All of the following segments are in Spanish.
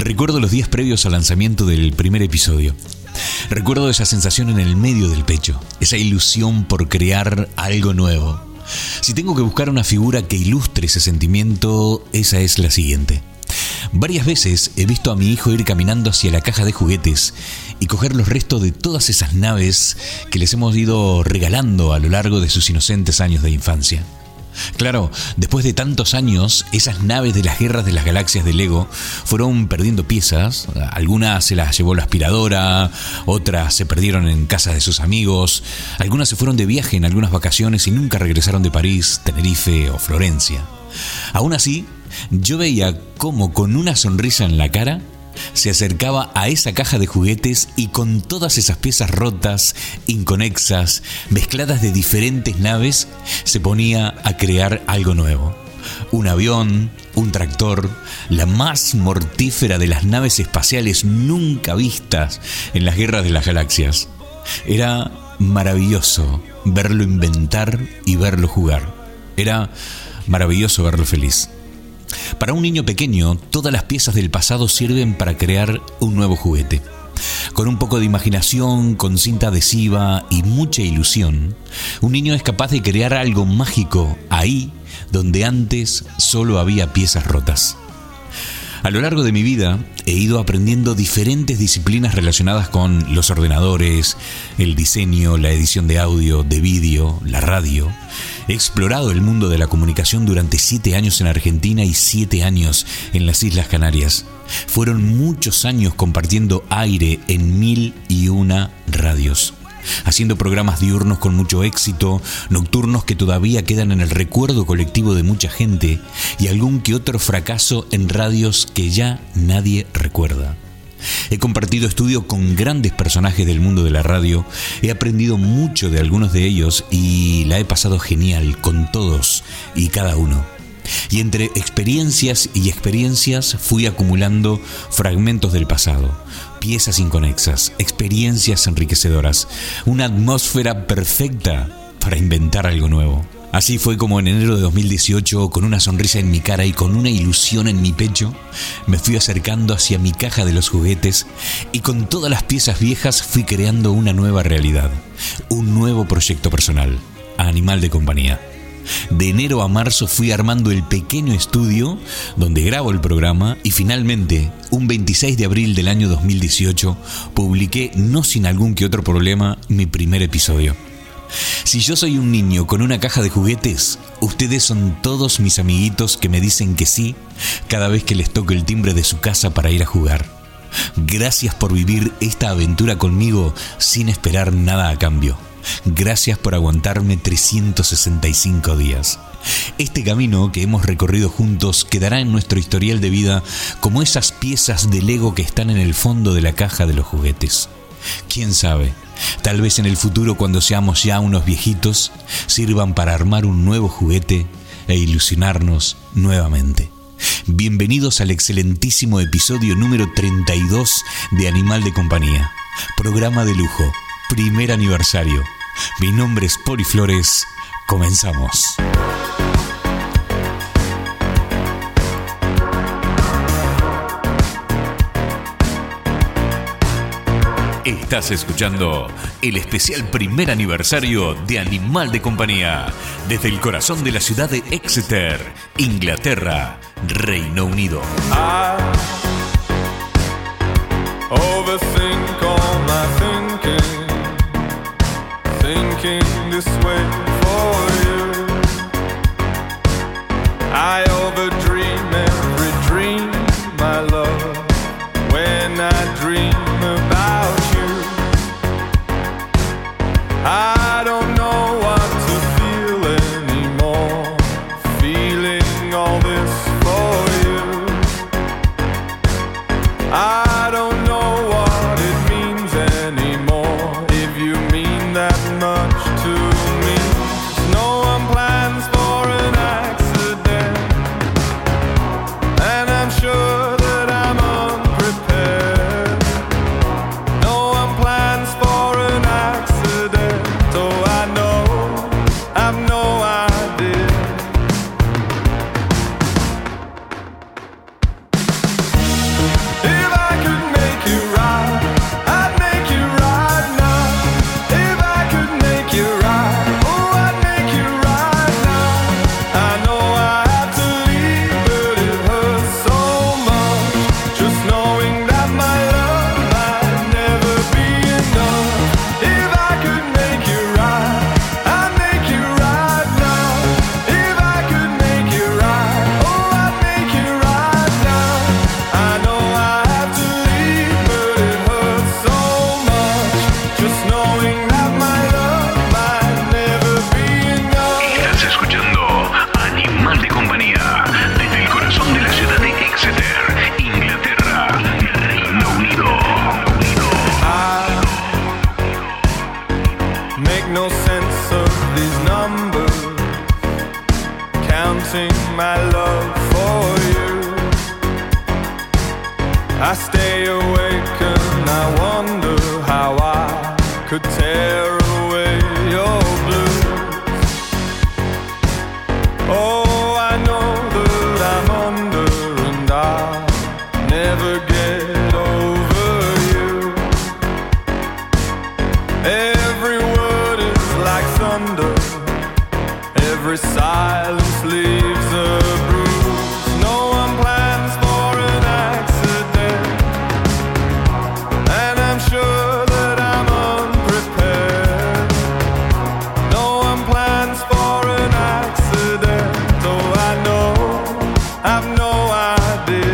Recuerdo los días previos al lanzamiento del primer episodio. Recuerdo esa sensación en el medio del pecho, esa ilusión por crear algo nuevo. Si tengo que buscar una figura que ilustre ese sentimiento, esa es la siguiente. Varias veces he visto a mi hijo ir caminando hacia la caja de juguetes y coger los restos de todas esas naves que les hemos ido regalando a lo largo de sus inocentes años de infancia. Claro, después de tantos años, esas naves de las guerras de las galaxias de Lego fueron perdiendo piezas. Algunas se las llevó la aspiradora, otras se perdieron en casa de sus amigos, algunas se fueron de viaje en algunas vacaciones y nunca regresaron de París, Tenerife o Florencia. Aún así, yo veía cómo con una sonrisa en la cara se acercaba a esa caja de juguetes y con todas esas piezas rotas, inconexas, mezcladas de diferentes naves, se ponía a crear algo nuevo. Un avión, un tractor, la más mortífera de las naves espaciales nunca vistas en las guerras de las galaxias. Era maravilloso verlo inventar y verlo jugar. Era maravilloso verlo feliz. Para un niño pequeño, todas las piezas del pasado sirven para crear un nuevo juguete. Con un poco de imaginación, con cinta adhesiva y mucha ilusión, un niño es capaz de crear algo mágico ahí donde antes solo había piezas rotas. A lo largo de mi vida he ido aprendiendo diferentes disciplinas relacionadas con los ordenadores, el diseño, la edición de audio, de vídeo, la radio. He explorado el mundo de la comunicación durante 7 años en Argentina y 7 años en las Islas Canarias. Fueron muchos años compartiendo aire en 1001 radios, haciendo programas diurnos con mucho éxito, nocturnos que todavía quedan en el recuerdo colectivo de mucha gente y algún que otro fracaso en radios que ya nadie recuerda. He compartido estudio con grandes personajes del mundo de la radio, he aprendido mucho de algunos de ellos y la he pasado genial con todos y cada uno. Y entre experiencias y experiencias fui acumulando fragmentos del pasado, piezas inconexas, experiencias enriquecedoras, una atmósfera perfecta para inventar algo nuevo. Así fue como en enero de 2018, con una sonrisa en mi cara y con una ilusión en mi pecho, me fui acercando hacia mi caja de los juguetes y con todas las piezas viejas fui creando una nueva realidad, un nuevo proyecto personal, Animal de Compañía. De enero a marzo fui armando el pequeño estudio donde grabo el programa y finalmente, un 26 de abril del año 2018, publiqué, no sin algún que otro problema, mi primer episodio. Si yo soy un niño con una caja de juguetes, ustedes son todos mis amiguitos que me dicen que sí cada vez que les toco el timbre de su casa para ir a jugar. Gracias por vivir esta aventura conmigo sin esperar nada a cambio. Gracias por aguantarme 365 días. Este camino que hemos recorrido juntos quedará en nuestro historial de vida como esas piezas de Lego que están en el fondo de la caja de los juguetes. ¿Quién sabe? Tal vez en el futuro, cuando seamos ya unos viejitos, sirvan para armar un nuevo juguete e ilusionarnos nuevamente. Bienvenidos al excelentísimo episodio número 32 de Animal de Compañía. Programa de lujo, primer aniversario. Mi nombre es Poli Flores. Comenzamos. Estás escuchando el especial primer aniversario de Animal de Compañía, desde el corazón de la ciudad de Exeter, Inglaterra, Reino Unido. Overthink all my thinking this way for you. I overdream every dream, my love, when I dream about you. I don't know what to feel anymore, feeling all this for you. I don't know what it means anymore, if you mean that much to me. No one plans for an accident, I stay awake and I wonder how I could tear away your blues. Oh, I know that I'm under and I'll never get over you. Every word is like thunder, every silence leaves a bruise. No one plans for an accident, and I'm sure that I'm unprepared. No one plans for an accident, oh I know, I've no idea.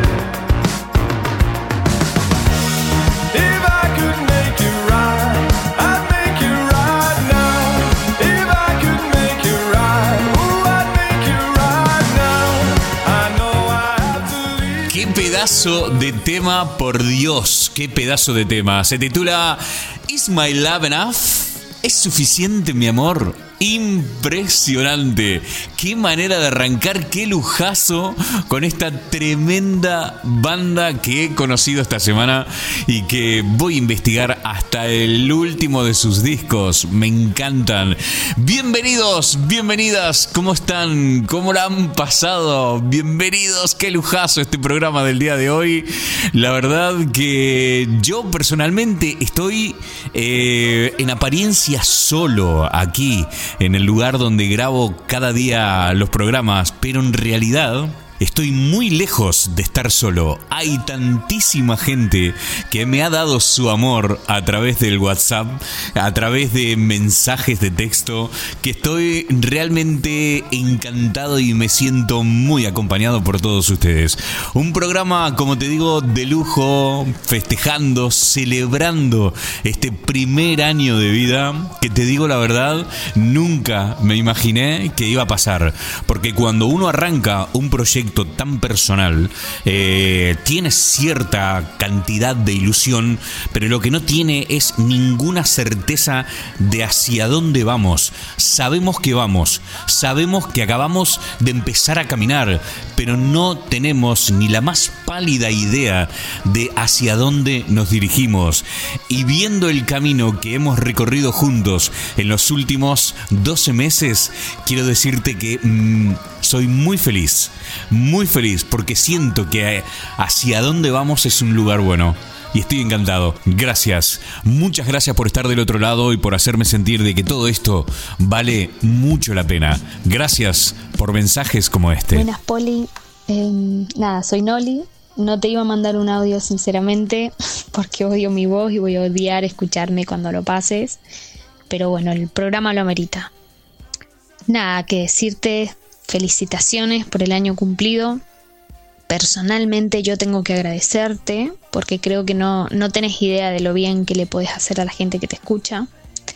If I could make you right, I'd make you right now. If I could make you right, ooh, I'd make you right now. I know I have to leave. Qué pedazo de tema, por Dios, qué pedazo de tema. Se titula Is My Love Enough? ¿Es suficiente mi amor? Impresionante. Qué manera de arrancar, qué lujazo con esta tremenda banda que he conocido esta semana y que voy a investigar hasta el último de sus discos. Me encantan. Bienvenidos, bienvenidas. ¿Cómo están? ¿Cómo la han pasado? Bienvenidos. Qué lujazo este programa del día de hoy. La verdad que yo personalmente estoy en apariencia solo aquí en el lugar donde grabo cada día los programas, pero en realidad estoy muy lejos de estar solo. Hay tantísima gente que me ha dado su amor a través del WhatsApp, a través de mensajes de texto, que estoy realmente encantado y me siento muy acompañado por todos ustedes. Un programa, como te digo, de lujo, festejando, celebrando este primer año de vida, que te digo la verdad, nunca me imaginé que iba a pasar. Porque cuando uno arranca un proyecto tan personal, tiene cierta cantidad de ilusión, pero lo que no tiene es ninguna certeza de hacia dónde vamos. Sabemos que vamos, sabemos que acabamos de empezar a caminar, pero no tenemos ni la más pálida idea de hacia dónde nos dirigimos. Y viendo el camino que hemos recorrido juntos en los últimos 12 meses, quiero decirte que soy muy feliz porque siento que hacia dónde vamos es un lugar bueno. Y estoy encantado. Gracias. Muchas gracias por estar del otro lado y por hacerme sentir de que todo esto vale mucho la pena. Gracias por mensajes como este. Buenas, Poli. Soy Noli. No te iba a mandar un audio, sinceramente, porque odio mi voz y voy a odiar escucharme cuando lo pases. Pero bueno, el programa lo amerita. Nada que decirte. Felicitaciones por el año cumplido. Personalmente yo tengo que agradecerte porque creo que no tenés idea de lo bien que le podés hacer a la gente que te escucha.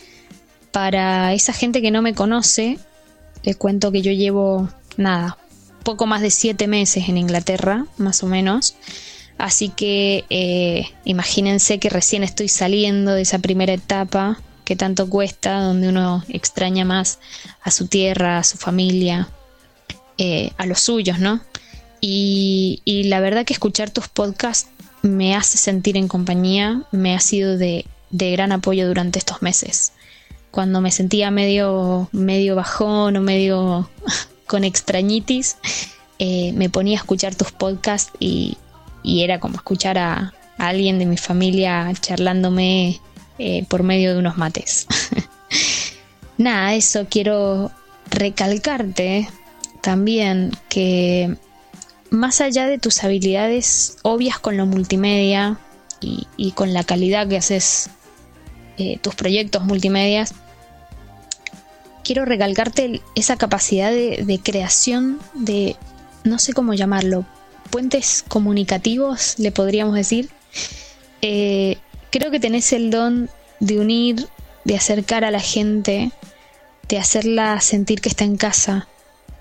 Para esa gente que no me conoce, les cuento que yo llevo poco más de 7 meses en Inglaterra, más o menos. Así que imagínense que recién estoy saliendo de esa primera etapa que tanto cuesta, donde uno extraña más a su tierra, a su familia, a los suyos, ¿no? Y la verdad que escuchar tus podcasts me hace sentir en compañía, me ha sido de gran apoyo durante estos meses. Cuando me sentía medio bajón o medio con extrañitis, me ponía a escuchar tus podcasts y era como escuchar a alguien de mi familia charlándome por medio de unos mates. Nada, eso quiero recalcarte también, que más allá de tus habilidades obvias con lo multimedia y con la calidad que haces tus proyectos multimedias, quiero recalcarte esa capacidad de creación de, no sé cómo llamarlo, puentes comunicativos, le podríamos decir. Creo que tenés el don de unir, de acercar a la gente, de hacerla sentir que está en casa.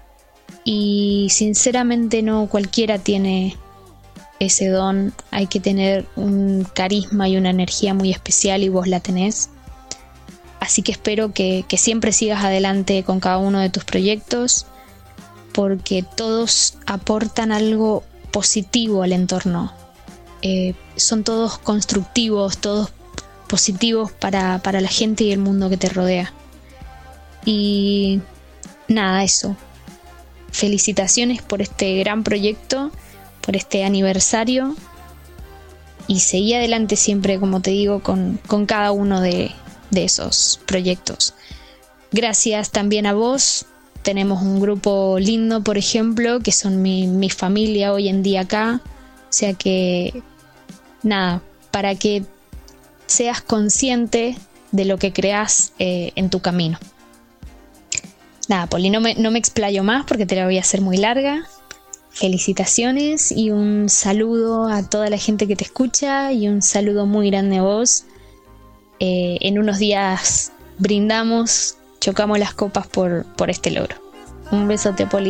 Y sinceramente no cualquiera tiene ese don. Hay que tener un carisma y una energía muy especial y vos la tenés. Así que espero que siempre sigas adelante con cada uno de tus proyectos, porque todos aportan algo positivo al entorno. son todos constructivos, todos positivos para la gente y el mundo que te rodea. Y nada, eso. Felicitaciones por este gran proyecto, por este aniversario, y seguí adelante siempre, como te digo, con cada uno de esos proyectos. Gracias también a vos. Tenemos un grupo lindo, por ejemplo, que son mi familia hoy en día acá. O sea que, nada, para que seas consciente de lo que creas en tu camino. Nada, Poli, no me explayo más porque te la voy a hacer muy larga. Felicitaciones y un saludo a toda la gente que te escucha y un saludo muy grande a vos. En unos días brindamos, chocamos las copas por este logro. Un besote, Poli.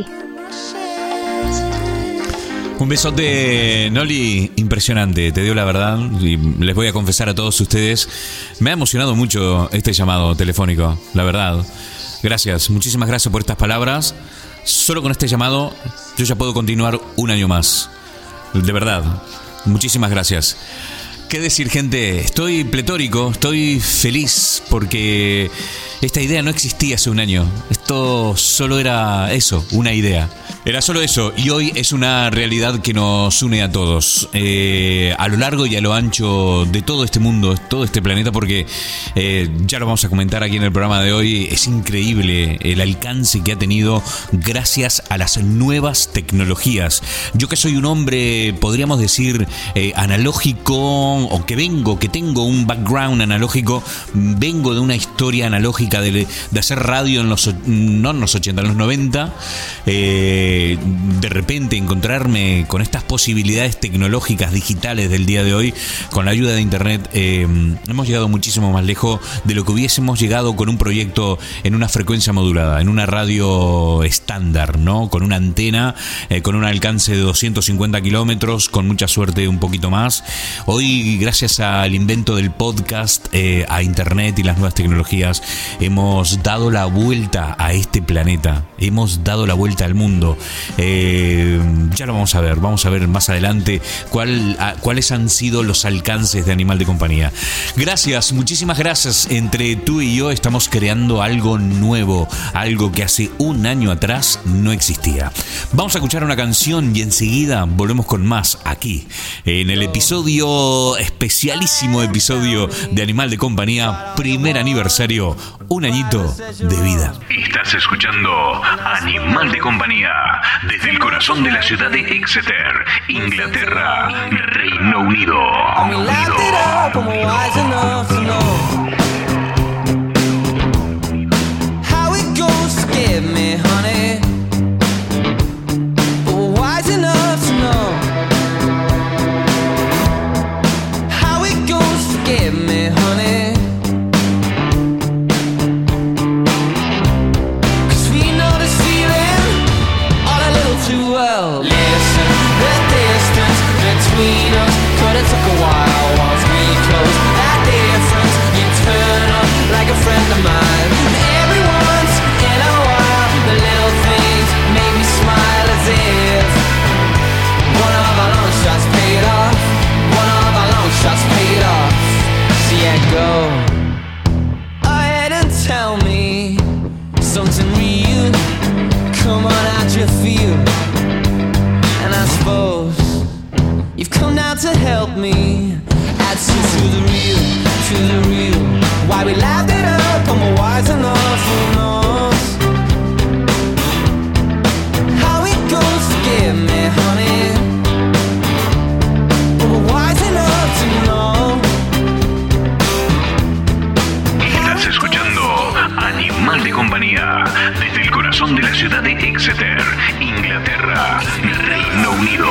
Un besote, Noli, impresionante, te digo la verdad, y les voy a confesar a todos ustedes, me ha emocionado mucho este llamado telefónico, la verdad. Gracias, muchísimas gracias por estas palabras. Solo con este llamado yo ya puedo continuar un año más. De verdad, muchísimas gracias. ¿Qué decir, gente? Estoy pletórico, estoy feliz porque esta idea no existía hace un año. Esto solo era eso, una idea. Era solo eso, y hoy es una realidad que nos une a todos, a lo largo y a lo ancho de todo este mundo, todo este planeta, porque ya lo vamos a comentar aquí en el programa de hoy. Es increíble el alcance que ha tenido gracias a las nuevas tecnologías. Yo que soy un hombre, podríamos decir, analógico, o que tengo un background analógico, vengo de una historia analógica de hacer radio en los 80, en los 90, de repente encontrarme con estas posibilidades tecnológicas digitales del día de hoy, con la ayuda de internet, hemos llegado muchísimo más lejos de lo que hubiésemos llegado con un proyecto en una frecuencia modulada, en una radio estándar, ¿no? Con una antena, con un alcance de 250 kilómetros, con mucha suerte un poquito más. Hoy, gracias al invento del podcast, a internet y las nuevas tecnologías, hemos dado la vuelta a este planeta, hemos dado la vuelta al mundo. Ya lo vamos a ver más adelante cuáles han sido los alcances de Animal de Compañía. Gracias, muchísimas gracias. Entre tú y yo estamos creando algo nuevo, algo que hace un año atrás no existía. Vamos a escuchar una canción y enseguida volvemos con más aquí en el especialísimo episodio de Animal de Compañía, primer aniversario, un añito de vida. Estás escuchando Animal de Compañía desde el corazón de la ciudad de Exeter, Inglaterra, Reino Unido. To help me add to the real. Why we laughed it up, I'm wise enough, who knows how it goes. Forgive me, honey, but we're wise enough to know. Estás escuchando Animal de Compañía desde el corazón de la ciudad de Exeter, Inglaterra, Reino Unido.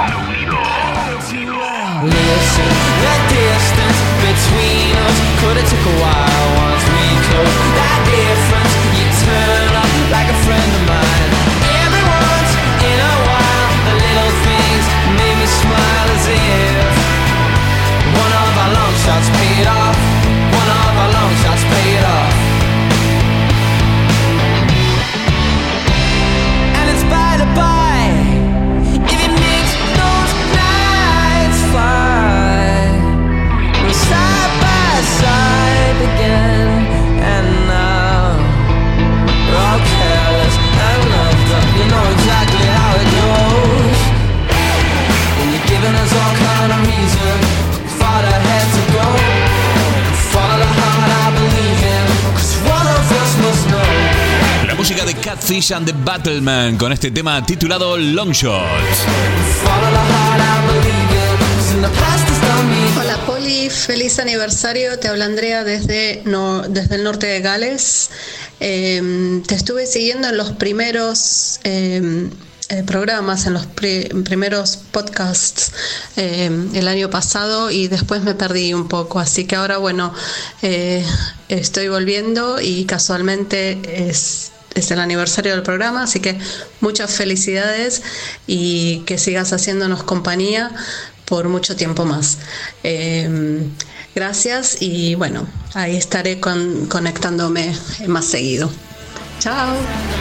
Listen, the distance between us could have took a while once we closed that difference. You turn up like a friend of mine. Every once in a while, the little things made me smile as if one of our long shots paid off. One of our long shots paid off. And it's by the by, if it makes those nights fine. Fish and the Battleman con este tema titulado Long Shot. Hola Poli, feliz aniversario, te habla Andrea desde el norte de Gales. Te estuve siguiendo en los primeros programas, en los primeros podcasts el año pasado y después me perdí un poco, así que ahora estoy volviendo y casualmente es el aniversario del programa, así que muchas felicidades y que sigas haciéndonos compañía por mucho tiempo más. Gracias y bueno, ahí estaré conectándome más seguido. Chao.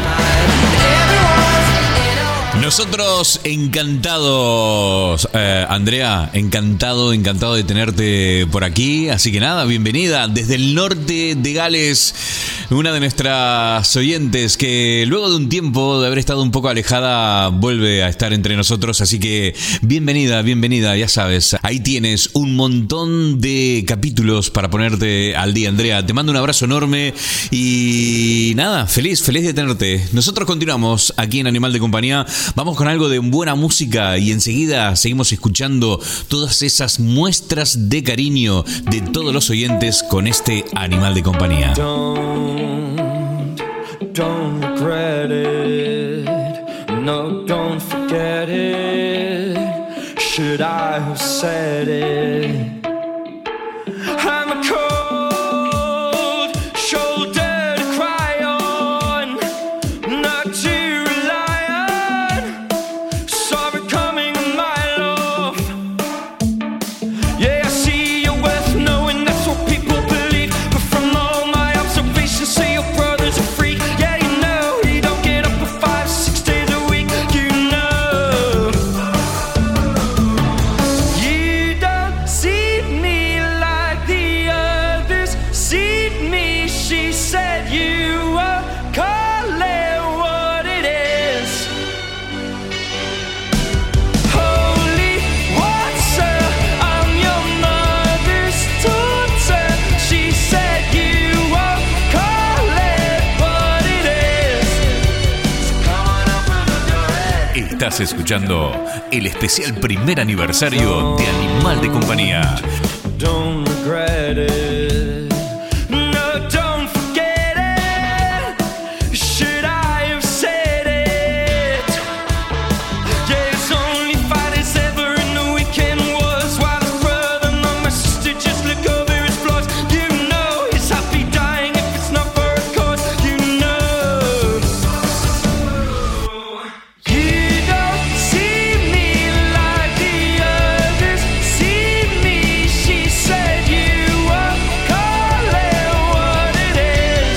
Nosotros encantados, Andrea, encantado de tenerte por aquí. Así que nada, bienvenida desde el norte de Gales, una de nuestras oyentes que luego de un tiempo de haber estado un poco alejada vuelve a estar entre nosotros. Así que bienvenida, ya sabes, ahí tienes un montón de capítulos para ponerte al día, Andrea. Te mando un abrazo enorme y nada, feliz de tenerte. Nosotros continuamos aquí en Animal de Compañía. Vamos con algo de buena música y enseguida seguimos escuchando todas esas muestras de cariño de todos los oyentes con este Animal de Compañía. Don't regret it. No, don't forget it. Should I have said it? I'm a cold shoulder to cry on, not to rely on. Sorry coming, my love. Yeah, I see your worth, knowing that's what people believe. But from all my observations, say your brother's a freak. Yeah, you know he don't get up for 5-6 days a week. You know you don't see me like the others see me. She said you are, call it what it is. Holy water, I'm your mother's daughter. She said you are, call it what it is. Come on up and put your head. Estás escuchando el especial primer aniversario de Animal de Compañía. Don't regret it. No, don't forget it. Should I have said it? Yeah, his only fight is ever in the weekend was while his brother and my sister just look over his flaws. You know he's happy dying if it's not for a cause. You know you don't see me like the others see me. She said you are, call it what it is.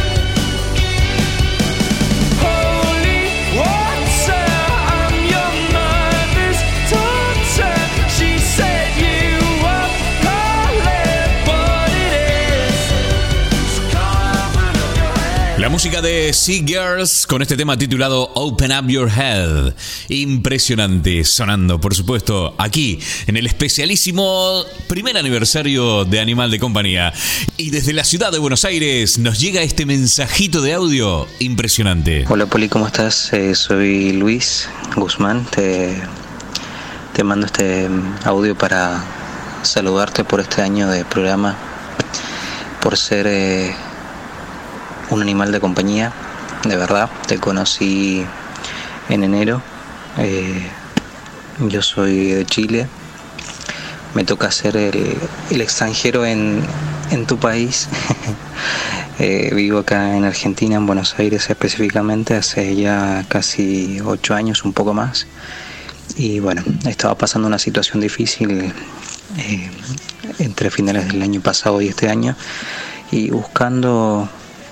Holy water, I'm your mother's daughter. She said you are, call it what it is. La música de Sea Girls con este tema titulado Open Up Your Head. Impresionante, sonando, por supuesto, aquí en el especialísimo primer aniversario de Animal de Compañía. Y desde la ciudad de Buenos Aires nos llega este mensajito de audio impresionante. Hola Poli, ¿cómo estás? Soy Luis Guzmán, te mando este audio para saludarte por este año de programa, por ser un animal de compañía, de verdad. Te conocí en enero, yo soy de Chile, me toca ser el extranjero en tu país. Vivo acá en Argentina, en Buenos Aires específicamente, hace ya casi 8 años, un poco más. Y bueno, estaba pasando una situación difícil entre finales del año pasado y este año, y buscando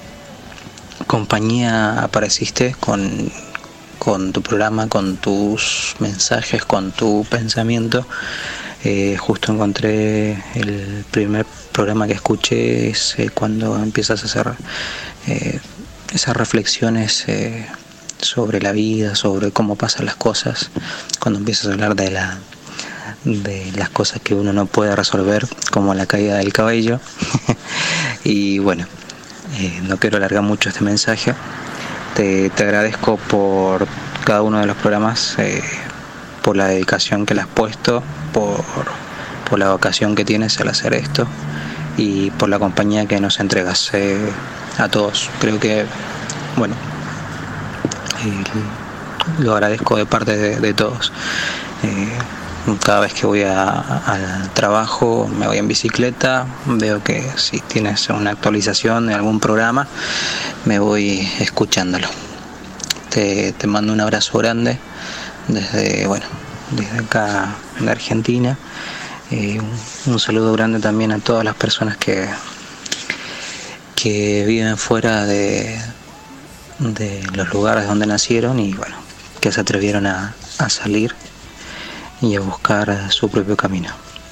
compañía apareciste con tu programa, con tus mensajes, con tu pensamiento. Justo encontré el primer programa que escuché, es cuando empiezas a hacer esas reflexiones sobre la vida, sobre cómo pasan las cosas, cuando empiezas a hablar de las cosas que uno no puede resolver, como la caída del cabello. Y bueno, no quiero alargar mucho este mensaje, Te agradezco por cada uno de los programas, por la dedicación que le has puesto, por la vocación que tienes al hacer esto y por la compañía que nos entregas a todos. Creo que, bueno, lo agradezco de parte de todos. Cada vez que voy al trabajo, me voy en bicicleta, veo que si tienes una actualización de algún programa, me voy escuchándolo. Te mando un abrazo grande desde acá de Argentina. Un saludo grande también a todas las personas que viven fuera de los lugares donde nacieron y bueno, que se atrevieron a salir y a buscar su propio camino.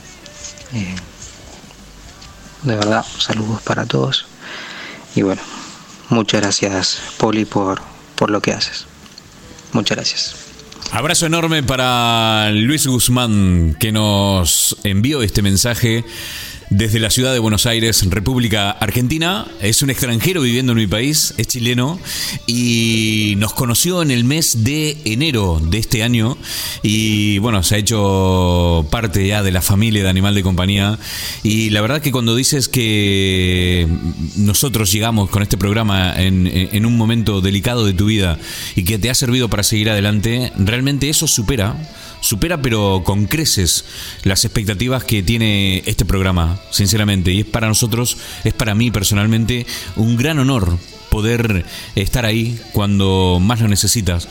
De verdad, saludos para todos y bueno, muchas gracias, Poli, por lo que haces. Muchas gracias. Abrazo enorme para Luis Guzmán, que nos envió este mensaje desde la ciudad de Buenos Aires, República Argentina. Es un extranjero viviendo en mi país, es chileno y nos conoció en el mes de enero de este año y bueno, se ha hecho parte ya de la familia de Animal de Compañía. Y la verdad que cuando dices que nosotros llegamos con este programa en un momento delicado de tu vida y que te ha servido para seguir adelante, realmente eso supera pero con creces las expectativas que tiene este programa, sinceramente. Y es para nosotros, es para mí personalmente, un gran honor poder estar ahí cuando más lo necesitas.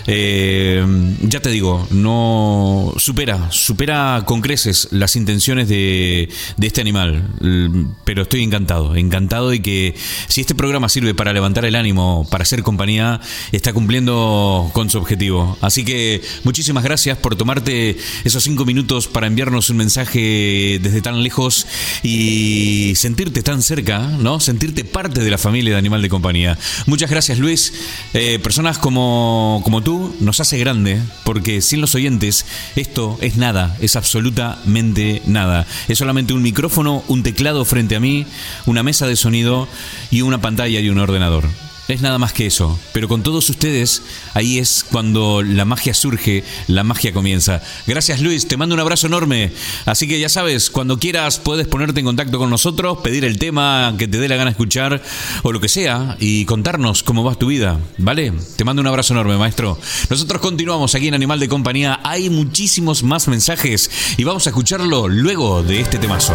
Ya te digo, no supera con creces las intenciones de este animal, pero estoy encantado y que si este programa sirve para levantar el ánimo, para hacer compañía, está cumpliendo con su objetivo. Así que muchísimas gracias por tomarte esos 5 minutos para enviarnos un mensaje desde tan lejos y sentirte tan cerca, ¿no? Sentirte parte de la familia de Animal de Compañía. Muchas gracias, Luis. Personas como tú nos hace grande, porque sin los oyentes esto es nada, es absolutamente nada. Es solamente un micrófono, un teclado frente a mí, una mesa de sonido y una pantalla y un ordenador. Es nada más que eso, pero con todos ustedes, ahí es cuando la magia surge, la magia comienza. Gracias, Luis, te mando un abrazo enorme. Así que ya sabes, cuando quieras puedes ponerte en contacto con nosotros, pedir el tema que te dé la gana escuchar o lo que sea y contarnos cómo va tu vida, ¿vale? Te mando un abrazo enorme, maestro. Nosotros continuamos aquí en Animal de Compañía. Hay muchísimos más mensajes y vamos a escucharlo luego de este temazo.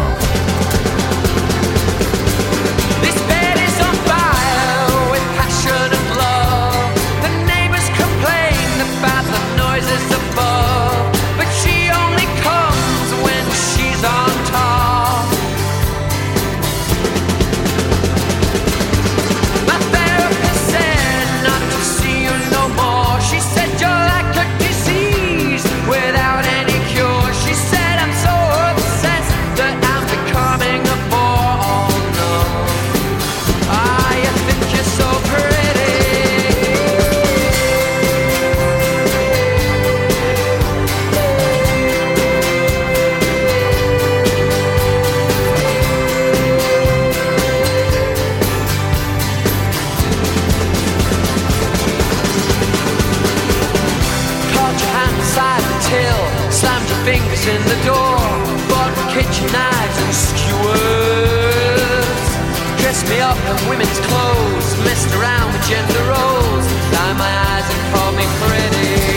in the door, bought kitchen knives and skewers, dressed me up in women's clothes, messed around with gender roles, lined my eyes and called me pretty.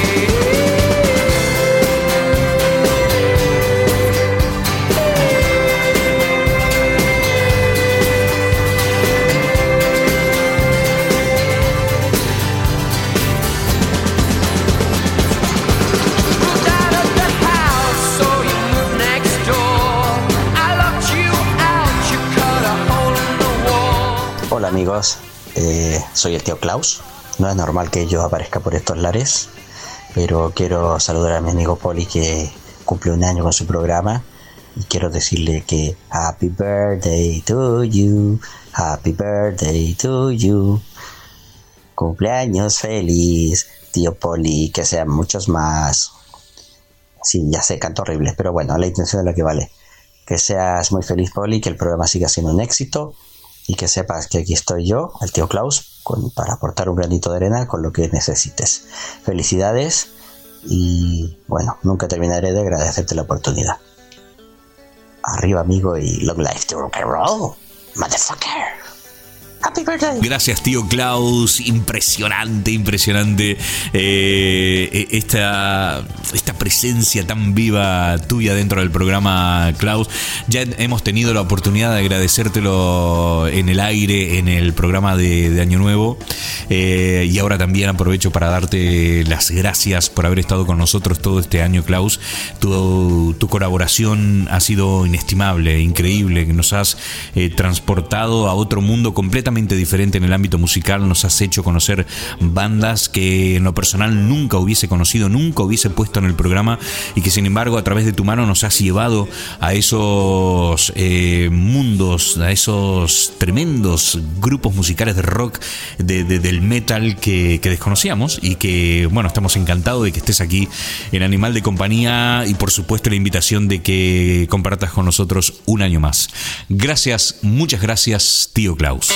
Hola amigos, soy el tío Klaus. No es normal que yo aparezca por estos lares, pero quiero saludar a mi amigo Poli que cumple un año con su programa y quiero decirle que Happy Birthday to you, Happy Birthday to you, cumpleaños feliz, tío Poli, que sean muchos más. Sí, ya sé, canto horrible, pero bueno, la intención es lo que vale. Que seas muy feliz, Poli, que el programa siga siendo un éxito. Y que sepas que aquí estoy yo, el tío Klaus, para aportar un granito de arena con lo que necesites. Felicidades y bueno, nunca terminaré de agradecerte la oportunidad. Arriba, amigo, y long life to rock and roll, motherfucker. Happy birthday. Gracias, tío Klaus. Impresionante. Esta presencia tan viva tuya dentro del programa, Klaus. Ya hemos tenido la oportunidad de agradecértelo en el aire, en el programa de Año Nuevo. Y ahora también aprovecho para darte las gracias por haber estado con nosotros todo este año, Klaus. Tu colaboración ha sido inestimable, increíble. Nos has transportado a otro mundo completamente diferente en el ámbito musical. Nos has hecho conocer bandas que en lo personal nunca hubiese conocido, nunca hubiese puesto en el programa, y que sin embargo a través de tu mano nos has llevado a esos mundos, a esos tremendos grupos musicales de rock, del metal que desconocíamos, y que bueno, estamos encantados de que estés aquí en Animal de Compañía, y por supuesto la invitación de que compartas con nosotros un año más. Gracias, muchas gracias, tío Klaus.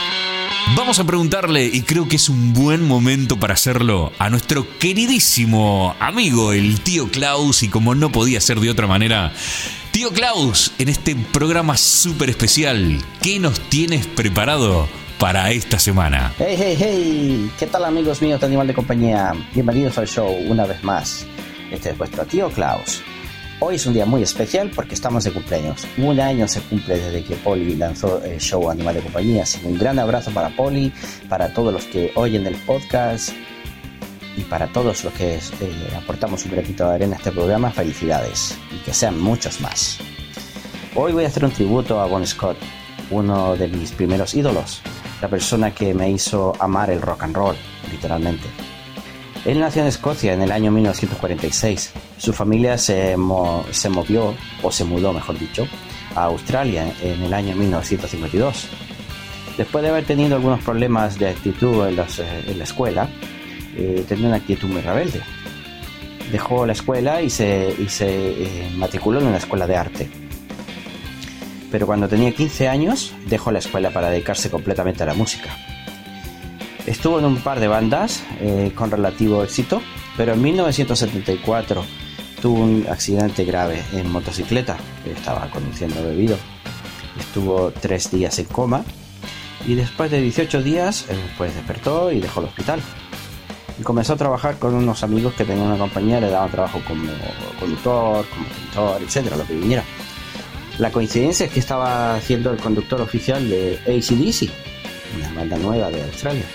Vamos a preguntarle, y creo que es un buen momento para hacerlo, a nuestro queridísimo amigo, el tío Klaus, y como no podía ser de otra manera, tío Klaus, en este programa súper especial, ¿qué nos tienes preparado para esta semana? Hey, ¿qué tal, amigos míos de Animal de Compañía? Bienvenidos al show una vez más. Este es vuestro tío Klaus. Hoy es un día muy especial porque estamos de cumpleaños. Un año se cumple desde que Poli lanzó el show Animal de Compañía. Así que un gran abrazo para Poli, para todos los que oyen el podcast y para todos los que aportamos un granito de arena a este programa. Felicidades y que sean muchos más. Hoy voy a hacer un tributo a Bon Scott, uno de mis primeros ídolos, la persona que me hizo amar el rock and roll, literalmente. Él nació en Escocia en el año 1946. Su familia se movió, o se mudó mejor dicho, a Australia en el año 1952. Después de haber tenido algunos problemas de actitud en la escuela, tenía una actitud muy rebelde. Dejó la escuela y se matriculó en una escuela de arte. Pero cuando tenía 15 años, dejó la escuela para dedicarse completamente a la música. Estuvo en un par de bandas con relativo éxito, pero en 1974 tuvo un accidente grave en motocicleta. Estaba conduciendo bebido. Estuvo 3 días en coma y después de 18 días pues despertó y dejó el hospital. Y comenzó a trabajar con unos amigos que tenían una compañía, le daban trabajo como conductor, como pintor, etcétera, lo que viniera. La coincidencia es que estaba haciendo el conductor oficial de AC/DC, una banda nueva de Australia.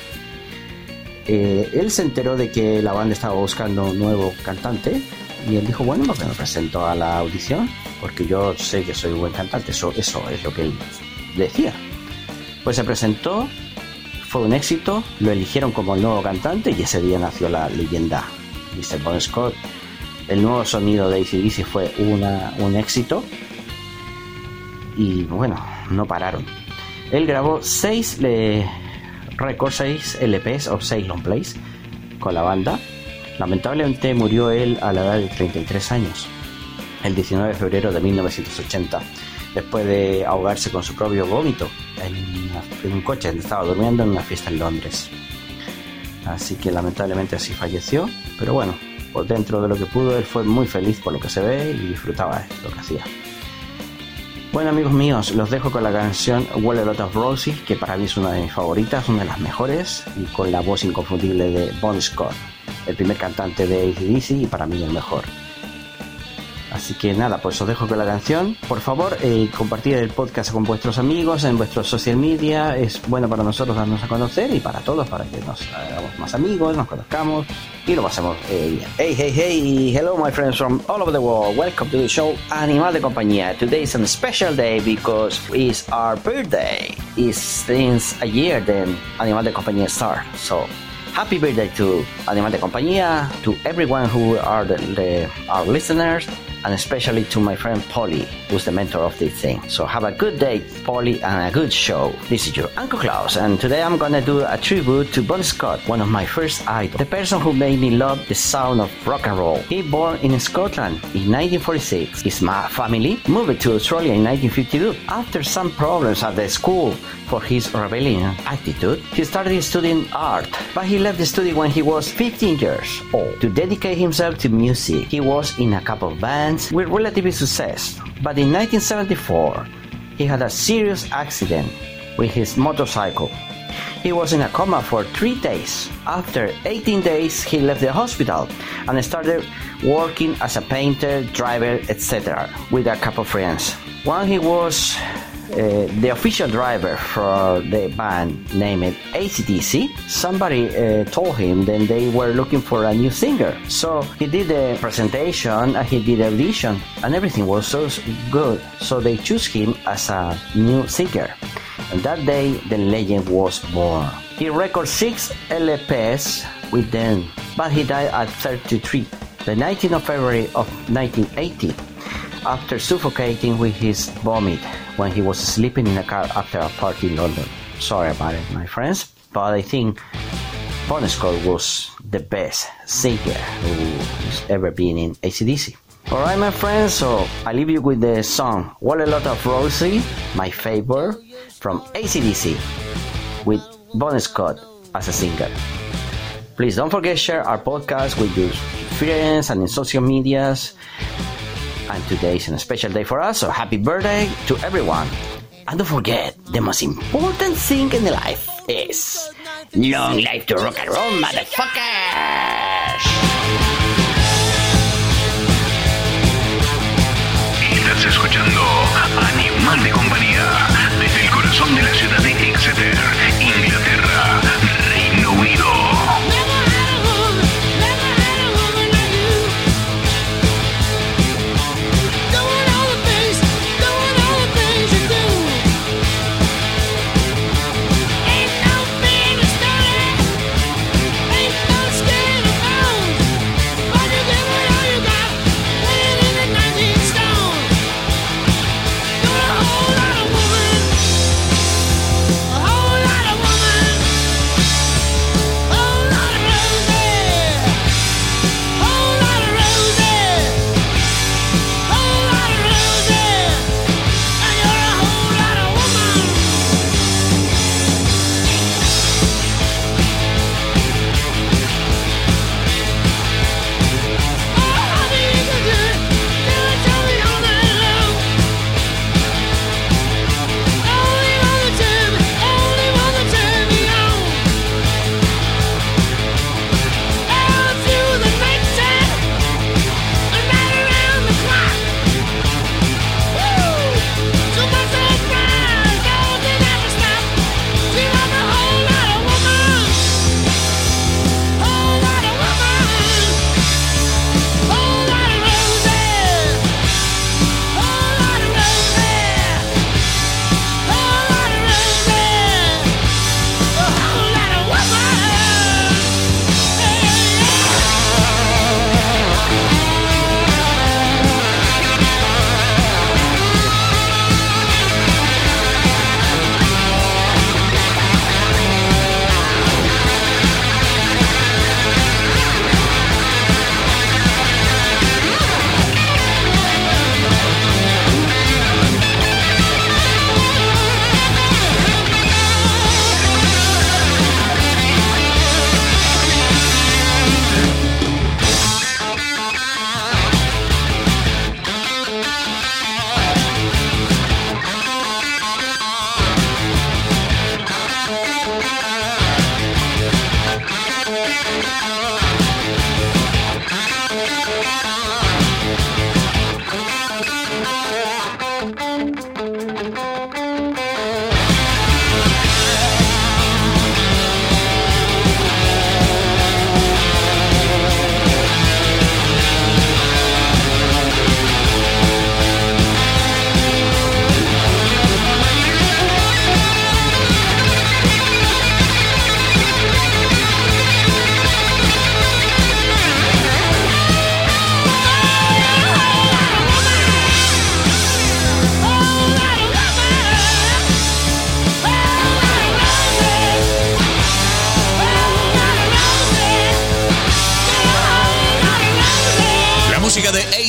Él se enteró de que la banda estaba buscando un nuevo cantante y él dijo, bueno, pues me presento a la audición porque yo sé que soy un buen cantante. Eso es lo que él decía. Pues se presentó, fue un éxito, lo eligieron como el nuevo cantante y ese día nació la leyenda Mr. Bon Scott. El nuevo sonido de AC/DC fue un éxito y bueno, no pararon. Él grabó 6 récords, 6 LPs o 6 long plays con la banda. Lamentablemente murió él a la edad de 33 años, el 19 de febrero de 1980, después de ahogarse con su propio vómito en un coche donde estaba durmiendo en una fiesta en Londres. Así que lamentablemente así falleció, pero bueno, por dentro de lo que pudo, él fue muy feliz por lo que se ve y disfrutaba de lo que hacía. Bueno, amigos míos, los dejo con la canción Well a Lot of Roses, que para mí es una de mis favoritas, una de las mejores, y con la voz inconfundible de Bon Scott, el primer cantante de AC/DC y para mí el mejor. Así que nada, pues os dejo con la canción. Por favor, compartid el podcast con vuestros amigos en vuestros social media. Es bueno para nosotros darnos a conocer y para todos, para que nos hagamos más amigos, nos conozcamos y lo pasemos bien. Hey, hello my friends from all over the world. Welcome to the show Animal de Compañía. Today is a special day because it's our birthday. It's since a year then Animal de Compañía started. So happy birthday to Animal de Compañía, to everyone who are our listeners. and especially to my friend Polly, who's the mentor of this thing. So have a good day, Polly, and a good show. This is your Uncle Klaus, and today I'm gonna do a tribute to Bon Scott, one of my first idols, the person who made me love the sound of rock and roll. He born in Scotland in 1946. His family moved to Australia in 1952. After some problems at the school for his rebellion attitude, he started studying art, but he left the study when he was 15 years old to dedicate himself to music. He was in a couple of bands with relative success, but in 1974 he had a serious accident with his motorcycle. He was in a coma for 3 days. After 18 days, he left the hospital and started working as a painter, driver, etc. with a couple of friends. When he was the official driver for the band named AC/DC, somebody told him that they were looking for a new singer. So he did the presentation and he did the audition and everything was so good. So they chose him as a new singer. And that day the legend was born. He recorded 6 LPs with them, but he died at 33, the 19th of February of 1980, after suffocating with his vomit when he was sleeping in a car after a party in London. Sorry about it, my friends, but I think Bon Scott was the best singer who's ever been in AC/DC. Alright, my friends, so I leave you with the song What a Lot of Rosie, my favorite, from AC/DC, with Bon Scott as a singer. Please don't forget to share our podcast with your friends and in social medias. And today is a special day for us, so happy birthday to everyone. And don't forget, the most important thing in life is long life to rock and roll, motherfuckers! Estás escuchando Animal de Compañía desde el corazón de la ciudad de Exeter, Inglaterra, Reino Unido. A whole lot of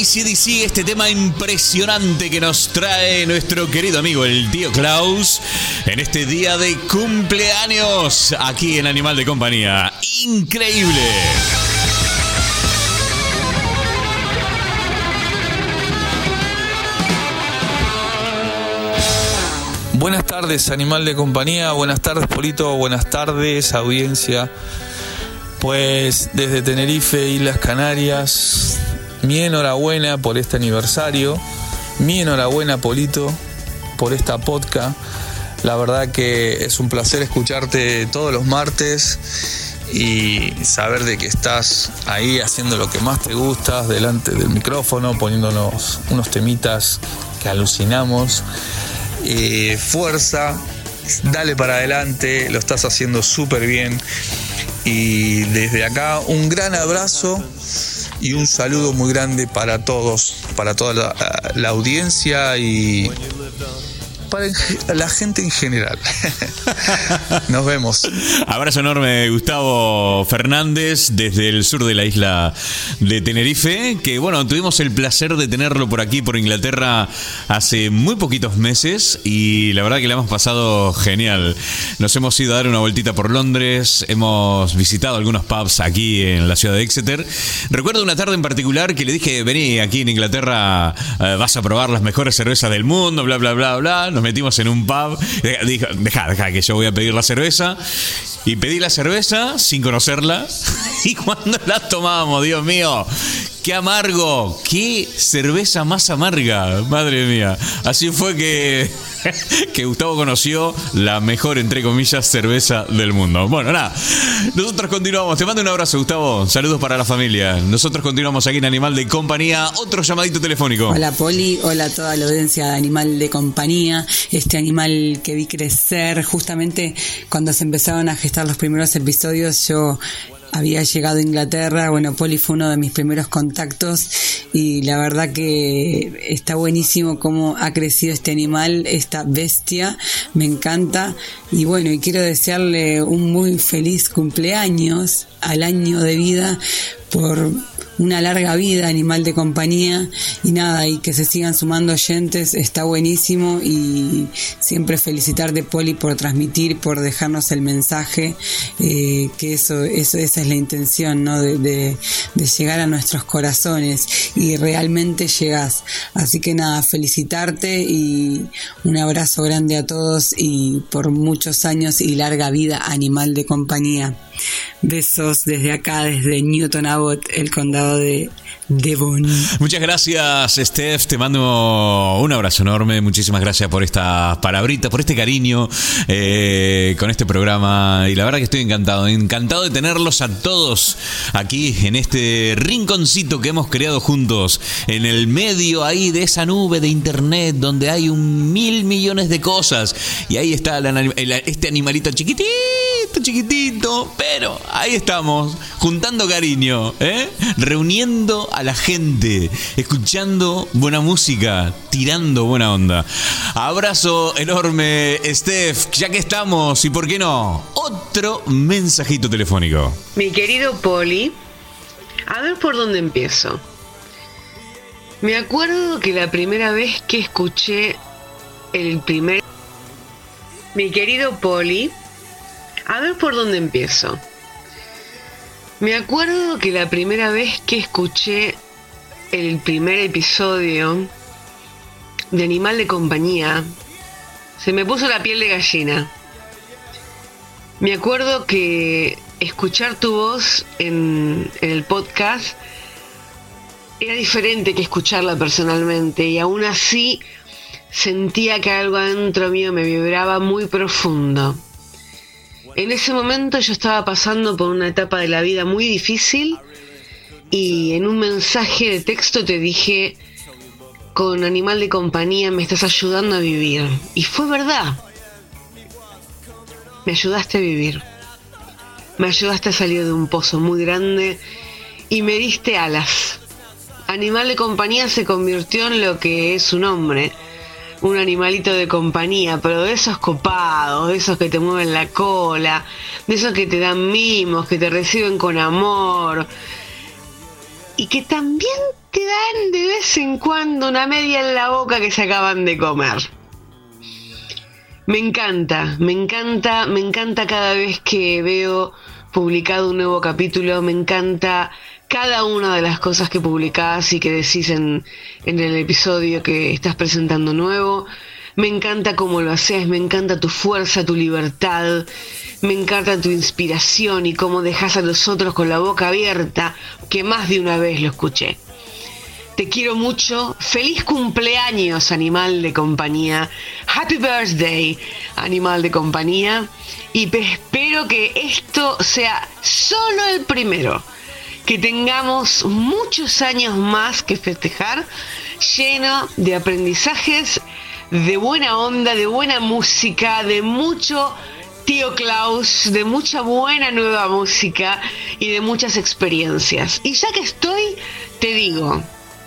AC/DC, este tema impresionante que nos trae nuestro querido amigo el tío Klaus en este día de cumpleaños aquí en Animal de Compañía. ¡Increíble! Buenas tardes, Animal de Compañía. Buenas tardes, Polito. Buenas tardes, audiencia. Pues desde Tenerife, Islas Canarias, mi enhorabuena por este aniversario. Mi enhorabuena, Polito, por esta podcast. La verdad que es un placer escucharte todos los martes y saber de que estás ahí haciendo lo que más te gusta, delante del micrófono, poniéndonos unos temitas que alucinamos. Fuerza, dale para adelante, lo estás haciendo súper bien. Y desde acá un gran abrazo y un saludo muy grande para todos, para toda la audiencia y para la gente en general. Nos vemos. Abrazo enorme, Gustavo Fernández, desde el sur de la isla de Tenerife, que bueno, tuvimos el placer de tenerlo por aquí, por Inglaterra, hace muy poquitos meses y la verdad que la hemos pasado genial. Nos hemos ido a dar una vueltita por Londres, hemos visitado algunos pubs aquí en la ciudad de Exeter. Recuerdo una tarde en particular que le dije, vení aquí en Inglaterra, vas a probar las mejores cervezas del mundo, bla, bla, bla, bla. Nos metimos en un pub, dijo, deja que yo voy a pedir la cerveza. Y pedí la cerveza sin conocerla. Y cuando la tomábamos, Dios mío, qué amargo, qué cerveza más amarga, madre mía. Así fue que Gustavo conoció la mejor, entre comillas, cerveza del mundo. Bueno, nada, nosotros continuamos. Te mando un abrazo, Gustavo. Saludos para la familia. Nosotros continuamos aquí en Animal de Compañía. Otro llamadito telefónico. Hola, Poli. Hola a toda la audiencia de Animal de Compañía. Este animal que vi crecer justamente cuando se empezaron a gestar los primeros episodios. Yo había llegado a Inglaterra, bueno, Poli fue uno de mis primeros contactos y la verdad que está buenísimo cómo ha crecido este animal, esta bestia, me encanta y bueno, y quiero desearle un muy feliz cumpleaños al año de vida por una larga vida, Animal de Compañía, y nada, y que se sigan sumando oyentes, está buenísimo y siempre felicitarte, Poli, por transmitir, por dejarnos el mensaje, que esa es la intención, ¿no? De llegar a nuestros corazones y realmente llegás. Así que nada, felicitarte y un abrazo grande a todos y por muchos años y larga vida, Animal de Compañía. Besos desde acá, desde Newton Abbot, el condado de Devon. Muchas gracias, Steph. Te mando un abrazo enorme. Muchísimas gracias por estas palabritas, por este cariño con este programa. Y la verdad que estoy encantado de tenerlos a todos aquí en este rinconcito que hemos creado juntos, en el medio ahí de esa nube de internet donde hay 1.000 millones de cosas. Y ahí está este animalito chiquitito, pero ahí estamos, juntando cariño, reuniendo a la gente, escuchando buena música, tirando buena onda. Abrazo enorme, Steph, ya que estamos, y por qué no, otro mensajito telefónico. Mi querido Poli, a ver por dónde empiezo. Me acuerdo que la primera vez que escuché Mi querido Poli, a ver por dónde empiezo. Me acuerdo que la primera vez que escuché el primer episodio de Animal de Compañía, se me puso la piel de gallina. Me acuerdo que escuchar tu voz en el podcast era diferente que escucharla personalmente, y aún así sentía que algo adentro mío me vibraba muy profundo. En ese momento yo estaba pasando por una etapa de la vida muy difícil y en un mensaje de texto te dije: con Animal de Compañía me estás ayudando a vivir. Y fue verdad. Me ayudaste a vivir. Me ayudaste a salir de un pozo muy grande y me diste alas. Animal de Compañía se convirtió en lo que es su nombre. Un animalito de compañía, pero de esos copados, de esos que te mueven la cola, de esos que te dan mimos, que te reciben con amor y que también te dan de vez en cuando una media en la boca que se acaban de comer. Me encanta cada vez que veo publicado un nuevo capítulo, me encanta cada una de las cosas que publicás y que decís en el episodio que estás presentando nuevo. Me encanta cómo lo haces, me encanta tu fuerza, tu libertad, me encanta tu inspiración y cómo dejas a los otros con la boca abierta, que más de una vez lo escuché. Te quiero mucho, feliz cumpleaños, animal de compañía, happy birthday, animal de compañía, y espero que esto sea solo el primero, que tengamos muchos años más que festejar, lleno de aprendizajes, de buena onda, de buena música, de mucho tío Klaus, de mucha buena nueva música y de muchas experiencias. Y ya que estoy, te digo,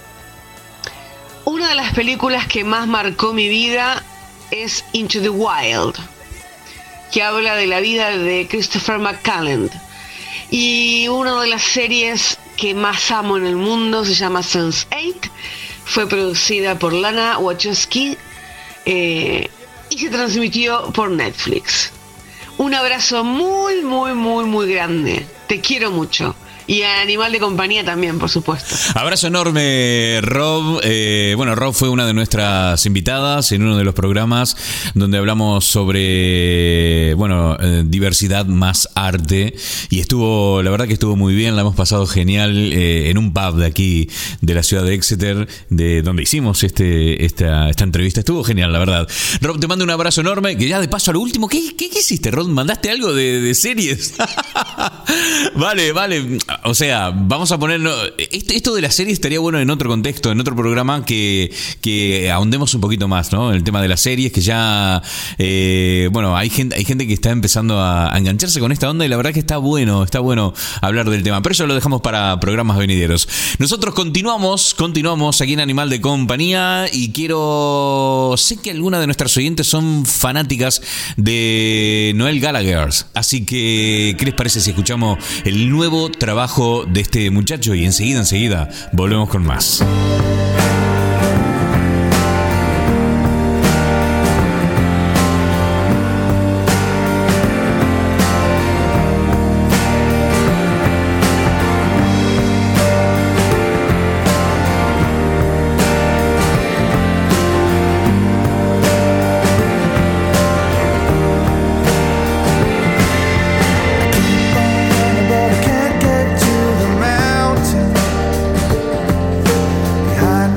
una de las películas que más marcó mi vida es Into the Wild, que habla de la vida de Christopher McCallum. Y una de las series que más amo en el mundo se llama Sense8. Fue producida por Lana Wachowski y se transmitió por Netflix. Un abrazo muy, muy, muy, muy grande. Te quiero mucho. Y a Animal de Compañía también, por supuesto. Abrazo enorme, Rob. Rob fue una de nuestras invitadas en uno de los programas donde hablamos sobre, diversidad más arte. Y la verdad que estuvo muy bien, la hemos pasado genial en un pub de aquí, de la ciudad de Exeter, de donde hicimos esta entrevista. Estuvo genial, la verdad. Rob, te mando un abrazo enorme. Que ya de paso a lo último, ¿qué hiciste, Rob? ¿Mandaste algo de series? Vale. O sea, vamos a ponerlo. Esto de la serie estaría bueno en otro contexto, en otro programa que ahondemos un poquito más, ¿no? El tema de las series, que ya hay gente que está empezando a engancharse con esta onda y la verdad que está bueno hablar del tema, pero eso lo dejamos para programas venideros. Nosotros continuamos aquí en Animal de Compañía y sé que algunas de nuestras oyentes son fanáticas de Noel Gallagher, así que ¿qué les parece si escuchamos el nuevo trabajo de este muchacho y enseguida volvemos con más? Behind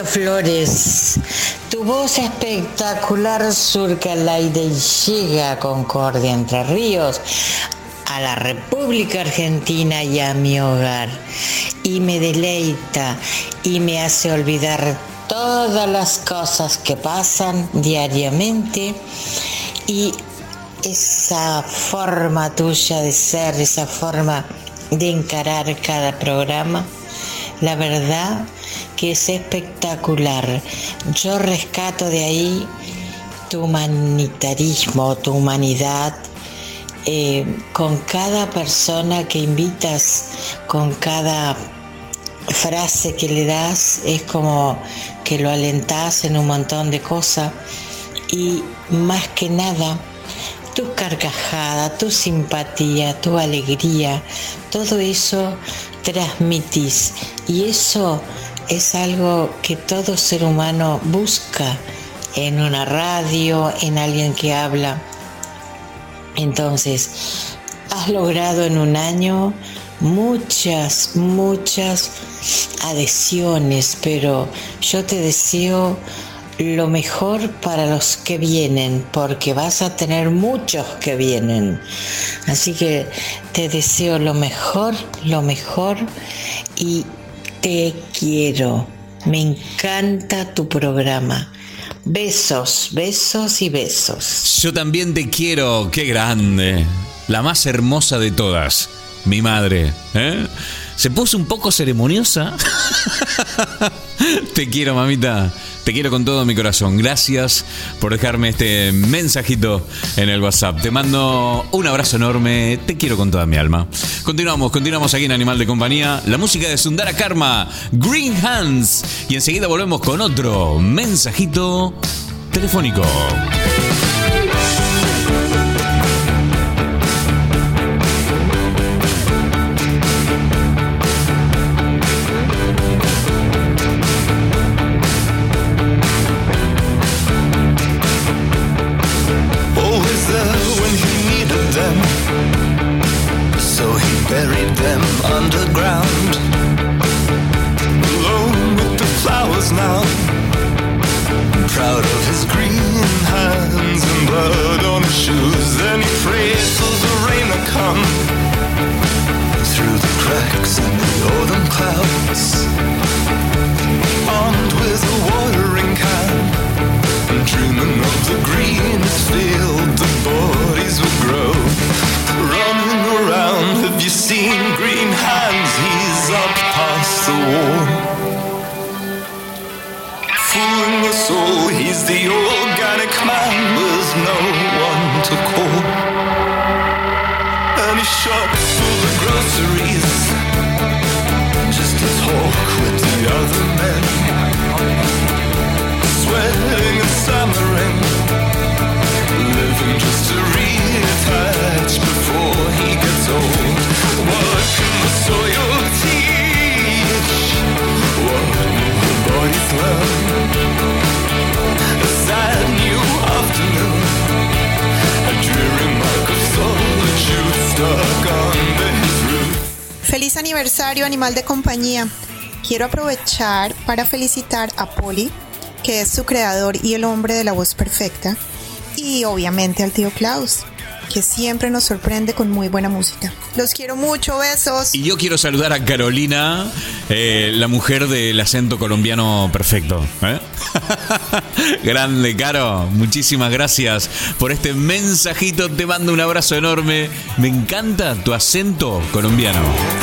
Flores. Tu voz espectacular surca el aire y llega a Concordia, Entre Ríos, a la República Argentina y a mi hogar. Y me deleita y me hace olvidar todas las cosas que pasan diariamente. Y esa forma tuya de ser, esa forma de encarar cada programa, la verdad que es espectacular. Yo rescato de ahí tu humanitarismo, tu humanidad, con cada persona que invitas, con cada frase que le das, es como que lo alentás en un montón de cosas. Y más que nada, tu carcajada, tu simpatía, tu alegría, todo eso transmitís. Y eso es algo que todo ser humano busca en una radio, en alguien que habla. Entonces, has logrado en un año muchas adhesiones, pero yo te deseo lo mejor para los que vienen, porque vas a tener muchos que vienen. Así que te deseo lo mejor y te quiero. Me encanta tu programa. Besos y besos. Yo también te quiero, qué grande. La más hermosa de todas, mi madre, ¿eh? Se puso un poco ceremoniosa. Te quiero, mamita. Te quiero con todo mi corazón. Gracias por dejarme este mensajito en el WhatsApp. Te mando un abrazo enorme. Te quiero con toda mi alma. Continuamos aquí en Animal de Compañía. La música de Sundara Karma, Green Hands. Y enseguida volvemos con otro mensajito telefónico. Buried them underground, alone with the flowers now. Proud of his green hands and blood on his shoes. Then he prays for the rain to come through the cracks in the autumn clouds. Armed with a watering can and dreaming of the greenest field the boys would grow. Running around, have you seen Green Hands? He's up past the wall. Fooling us all, he's the organic man. There's no one to call. And he shops for the groceries just to talk with the other men. Sweating and stammering, living just to reattach before he gets old. What can the soil teach? What will the bodies learn? A sad new afternoon, a dreary mark of solitude stuck under his roof. Feliz aniversario, Animal de Compañía. Quiero aprovechar para felicitar a Poli, que es su creador y el hombre de la voz perfecta, y obviamente al tío Klaus, que siempre nos sorprende con muy buena música. Los quiero mucho, besos. Y yo quiero saludar a Carolina, la mujer del acento colombiano perfecto, ¿eh? Grande, Caro, muchísimas gracias por este mensajito. Te mando un abrazo enorme. Me encanta tu acento colombiano.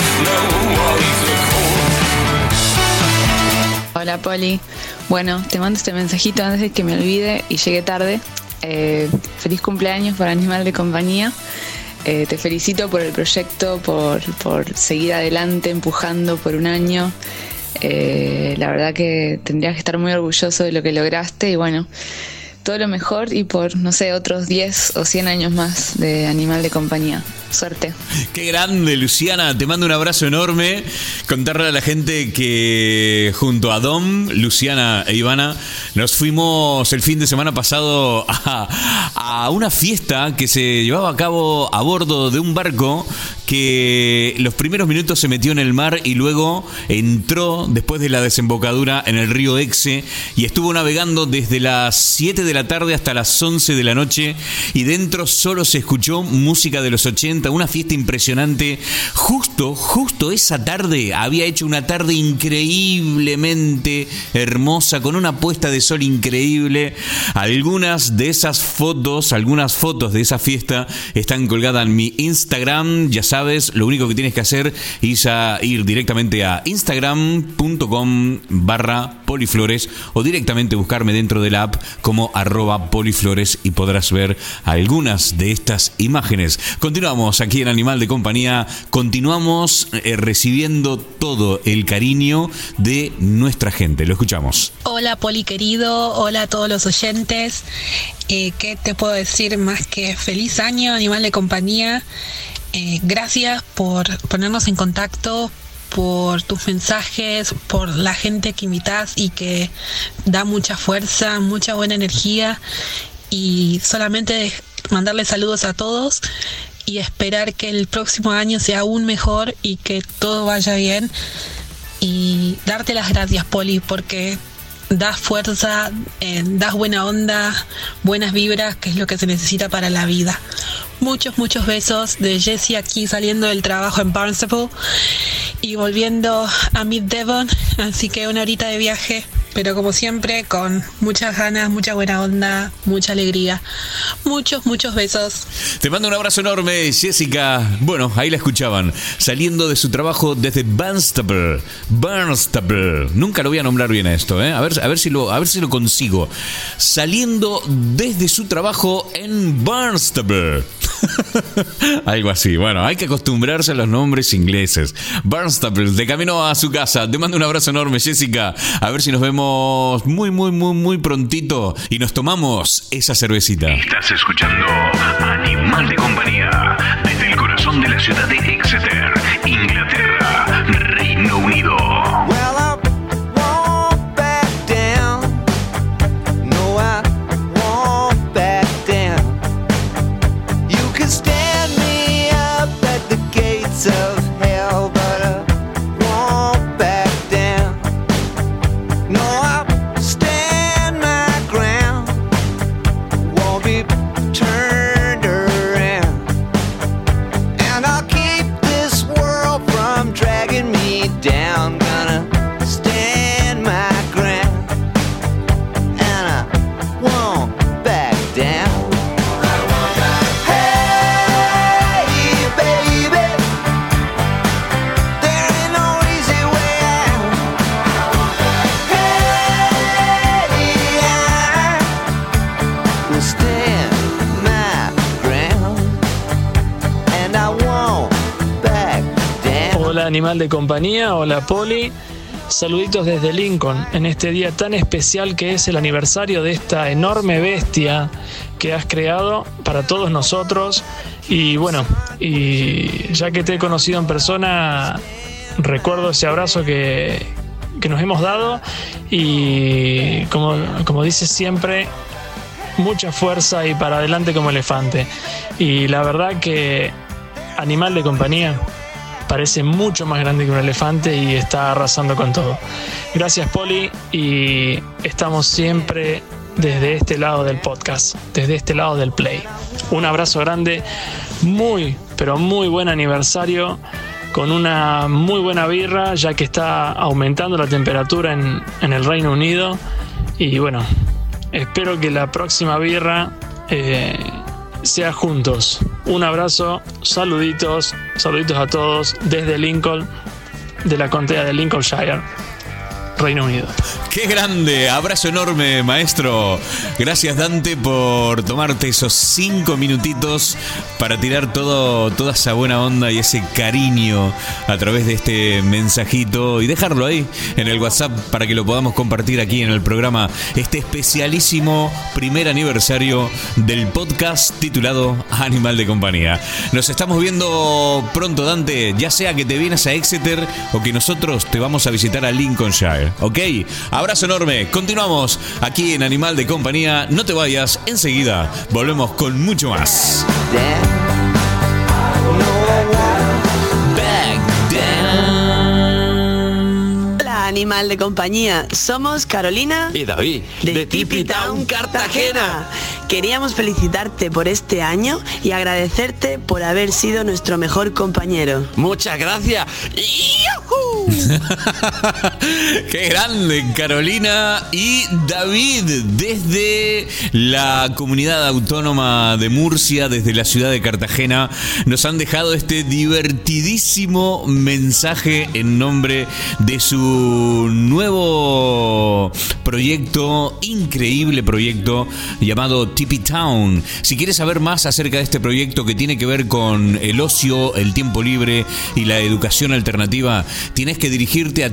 Hola, Poli. Bueno, te mando este mensajito antes de que me olvide y llegue tarde. Feliz cumpleaños para Animal de Compañía. Te felicito por el proyecto, por seguir adelante, empujando por un año. La verdad que tendrías que estar muy orgulloso de lo que lograste y bueno, todo lo mejor y por, no sé, otros 10 o 100 años más de Animal de Compañía. Suerte. Qué grande, Luciana. Te mando un abrazo enorme. Contarle a la gente que junto a Dom, Luciana e Ivana nos fuimos el fin de semana pasado a una fiesta que se llevaba a cabo a bordo de un barco que los primeros minutos se metió en el mar y luego entró después de la desembocadura en el río Exe y estuvo navegando desde las 7 de la tarde hasta las 11 de la noche y dentro solo se escuchó música de los 80, una fiesta impresionante. Justo esa tarde había hecho una tarde increíblemente hermosa con una puesta de sol increíble. Algunas fotos de esa fiesta están colgadas en mi Instagram. Ya sabes, lo único que tienes que hacer es ir directamente a instagram.com/poliflores o directamente buscarme dentro de la app como @poliflores y podrás ver algunas de estas imágenes. Continuamos aquí en Animal de Compañía, continuamos recibiendo todo el cariño de nuestra gente. Lo escuchamos. Hola Poli querido, hola a todos los oyentes. ¿Qué te puedo decir más que feliz año, Animal de Compañía? Gracias por ponernos en contacto, por tus mensajes, por la gente que invitas y que da mucha fuerza, mucha buena energía, y solamente mandarle saludos a todos y esperar que el próximo año sea aún mejor y que todo vaya bien, y darte las gracias, Poli, porque das fuerza, das buena onda, buenas vibras, que es lo que se necesita para la vida. Muchos besos de Jessie aquí saliendo del trabajo en Barnstable y volviendo a Mid Devon, así que una horita de viaje, pero como siempre con muchas ganas, mucha buena onda, mucha alegría. Muchos besos. Te mando un abrazo enorme, Jessica. Bueno, ahí la escuchaban, saliendo de su trabajo desde Barnstable. Nunca lo voy a nombrar bien a esto, ¿eh? A ver si lo consigo. Saliendo desde su trabajo en Barnstable. Algo así. Bueno, hay que acostumbrarse a los nombres ingleses. Barnstable, de camino a su casa. Te mando un abrazo enorme, Jessica. A ver si nos vemos muy prontito y nos tomamos esa cervecita. Estás escuchando Animal de Compañía desde el corazón de la ciudad de Exeter, Inglaterra, Reino Unido. Animal de Compañía, hola Poli, saluditos desde Lincoln en este día tan especial que es el aniversario de esta enorme bestia que has creado para todos nosotros. Y bueno, y ya que te he conocido en persona, recuerdo ese abrazo que nos hemos dado y como dices siempre, mucha fuerza y para adelante como elefante. Y la verdad que Animal de Compañía parece mucho más grande que un elefante y está arrasando con todo. Gracias, Poli, y estamos siempre desde este lado del podcast, desde este lado del play. Un abrazo grande, muy buen aniversario, con una muy buena birra, ya que está aumentando la temperatura en el Reino Unido. Y bueno, espero que la próxima birra sea juntos. Un abrazo, saluditos a todos desde Lincoln, de la contea de Lincolnshire, Reino Unido. ¡Qué grande! Abrazo enorme, maestro. Gracias, Dante, por tomarte esos 5 minutitos para tirar toda esa buena onda y ese cariño a través de este mensajito y dejarlo ahí en el WhatsApp para que lo podamos compartir aquí en el programa. Este especialísimo primer aniversario del podcast titulado Animal de Compañía. Nos estamos viendo pronto, Dante, ya sea que te vienes a Exeter o que nosotros te vamos a visitar a Lincolnshire, ¿ok? Abrazo enorme. Continuamos aquí en Animal de Compañía. No te vayas, enseguida volvemos con mucho más. No, Animal de Compañía. Somos Carolina y David, de Tipi Town, Cartagena. Queríamos felicitarte por este año y agradecerte por haber sido nuestro mejor compañero. Muchas gracias. ¡Qué grande, Carolina y David! Desde la comunidad autónoma de Murcia, desde la ciudad de Cartagena, nos han dejado este divertidísimo mensaje en nombre de su nuevo proyecto, increíble proyecto llamado Tipi Town. Si quieres saber más acerca de este proyecto que tiene que ver con el ocio, el tiempo libre y la educación alternativa, tienes que dirigirte a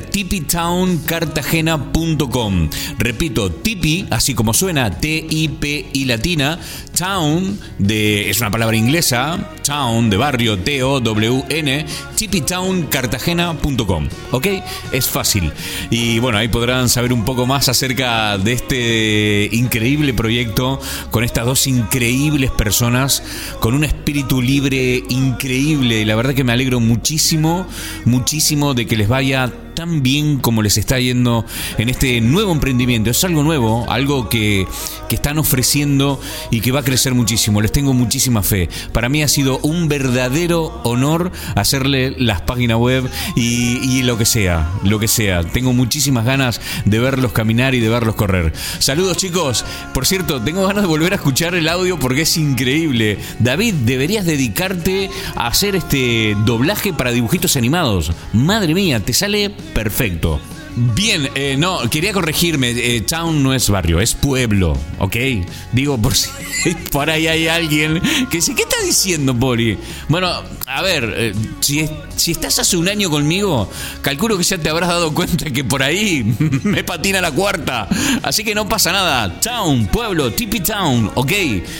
tipitowncartagena.com. Repito, tipi, así como suena, T-I-P-I latina, town, es una palabra inglesa, town, de barrio, T-O-W-N, tipitowncartagena.com. ¿Ok? Es fácil. Y bueno, ahí podrán saber un poco más acerca de este increíble proyecto, con estas dos increíbles personas, con un espíritu libre increíble. La verdad que me alegro muchísimo, muchísimo de que les vaya tan bien como les está yendo en este nuevo emprendimiento. Es algo nuevo, algo que están ofreciendo y que va a crecer muchísimo. Les tengo muchísima fe. Para mí ha sido un verdadero honor hacerle las páginas web y lo que sea. Tengo muchísimas ganas de verlos caminar y de verlos correr. Saludos, chicos. Por cierto, tengo ganas de volver a escuchar el audio porque es increíble. David, deberías dedicarte a hacer este doblaje para dibujitos animados. Madre mía, te sale perfecto. Bien, no, quería corregirme. Town no es barrio, es pueblo, ¿ok? Digo, por si por ahí hay alguien que dice, ¿qué estás diciendo, Poli? Bueno, a ver, si estás hace un año conmigo, calculo que ya te habrás dado cuenta que por ahí me patina la cuarta. Así que no pasa nada. Town, pueblo, Tipi Town, ¿ok?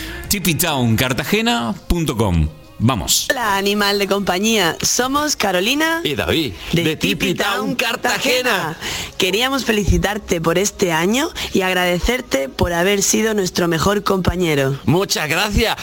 tipitowncartagena.com. Vamos. Hola, Animal de Compañía. Somos Carolina y David de Tipi Town, Cartagena. Queríamos felicitarte por este año y agradecerte por haber sido nuestro mejor compañero. Muchas gracias.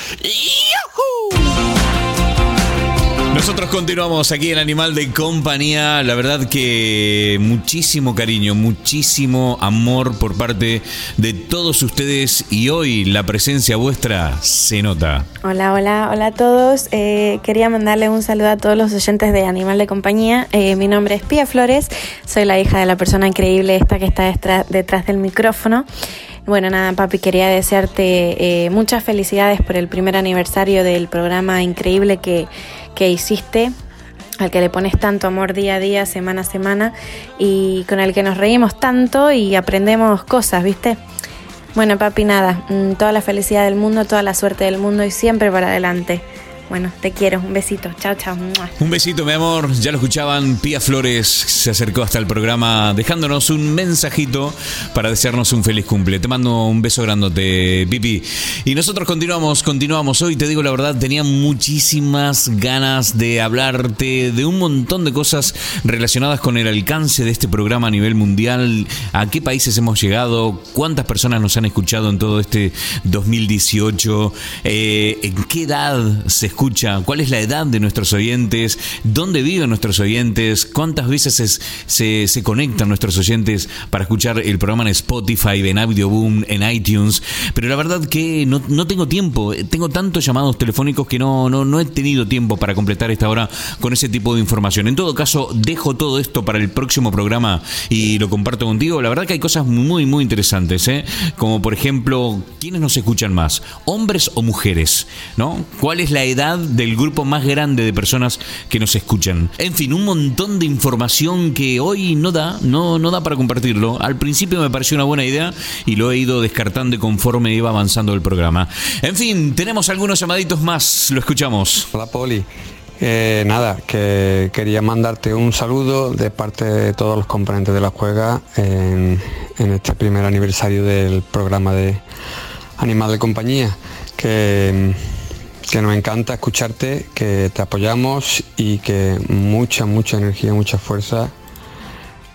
Nosotros continuamos aquí en Animal de Compañía. La verdad que muchísimo cariño, muchísimo amor por parte de todos ustedes, y hoy la presencia vuestra se nota. Hola a todos. Quería mandarle un saludo a todos los oyentes de Animal de Compañía. Mi nombre es Pía Flores, soy la hija de la persona increíble esta que está detrás del micrófono. Bueno, nada, papi, quería desearte muchas felicidades por el primer aniversario del programa increíble que hiciste, al que le pones tanto amor día a día, semana a semana, y con el que nos reímos tanto y aprendemos cosas, ¿viste? Bueno, papi, nada, toda la felicidad del mundo, toda la suerte del mundo y siempre para adelante. Bueno, te quiero, un besito, chao, chao. Un besito, mi amor, ya lo escuchaban, Pía Flores se acercó hasta el programa dejándonos un mensajito para desearnos un feliz cumple. Te mando un beso grandote, Pipi. Y nosotros continuamos. Hoy te digo la verdad, tenía muchísimas ganas de hablarte de un montón de cosas relacionadas con el alcance de este programa a nivel mundial, a qué países hemos llegado, cuántas personas nos han escuchado en todo este 2018, en qué edad se escucha, cuál es la edad de nuestros oyentes, dónde viven nuestros oyentes, cuántas veces se conectan nuestros oyentes para escuchar el programa en Spotify, en Audioboom, en iTunes. Pero la verdad que no tengo tiempo, tengo tantos llamados telefónicos que no he tenido tiempo para completar esta hora con ese tipo de información. En todo caso, dejo todo esto para el próximo programa y lo comparto contigo. La verdad que hay cosas muy, muy interesantes, como por ejemplo, ¿quiénes nos escuchan más? ¿Hombres o mujeres? ¿No? ¿Cuál es la edad del grupo más grande de personas que nos escuchan? En fin, un montón de información que hoy no da para compartirlo. Al principio me pareció una buena idea y lo he ido descartando conforme iba avanzando el programa. En fin, tenemos algunos llamaditos más, lo escuchamos. Hola, Poli. Nada, que quería mandarte un saludo de parte de todos los componentes de la Juega en este primer aniversario del programa de Animal de Compañía, que nos encanta escucharte, que te apoyamos y que mucha energía, mucha fuerza